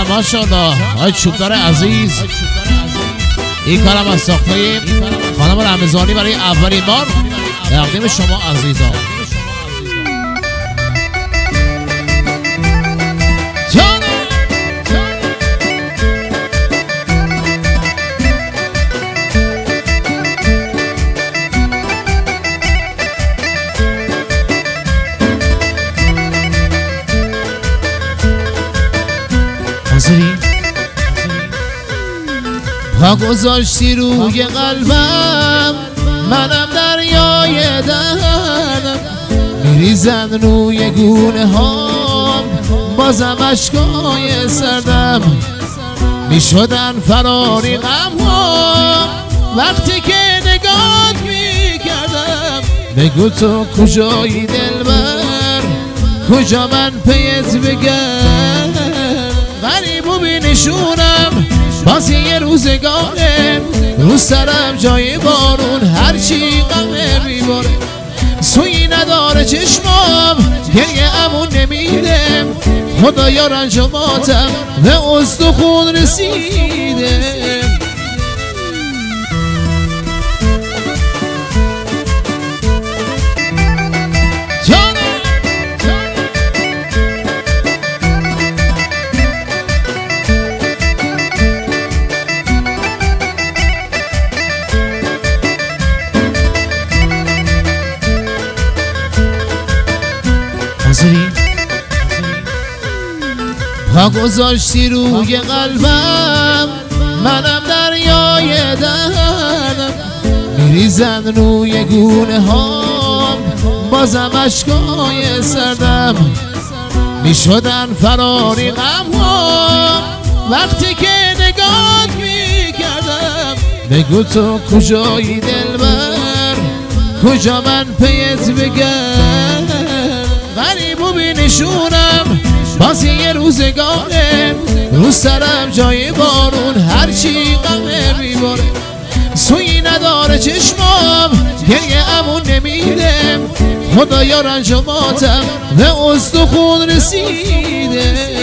ماشاءالله های چوبدار عزیز، این کارم از ساخته خانم رمضانی برای اولین بار تقدیم شما عزیزان. پا گذاشتی روی قلبم، منم دریای دردم، میریزن روی گونه هام، بازم اشکای سردم، میشدن فراری غم ها وقتی که نگات میکردم. بگو تو کجایی دلبر، کجا من پیت بگم، غریب و بینشونم باز یه روزگاره، رو سرم جای بارون هرچی غمه میباره، سویی نداره چشمام گریه امون نمیده، خدایا رنج و ماتم به استخون رسیده. پا گذاشتی روی قلبم، منم دریای دردم، میریزن روی گونه هام، بازم اشکای سردم، میشدن فراری غم ها وقتی که نگات میکردم. بگو تو کجایی دلبر، کجا من پیت بگم، غریب و بینشونم باز یه روزگاره، رو سرم جای بارون هرچی غمه میباره، سویی نداره چشمام گریه امون نمیده، خدایا رنج و ماتم به استخون رسیده.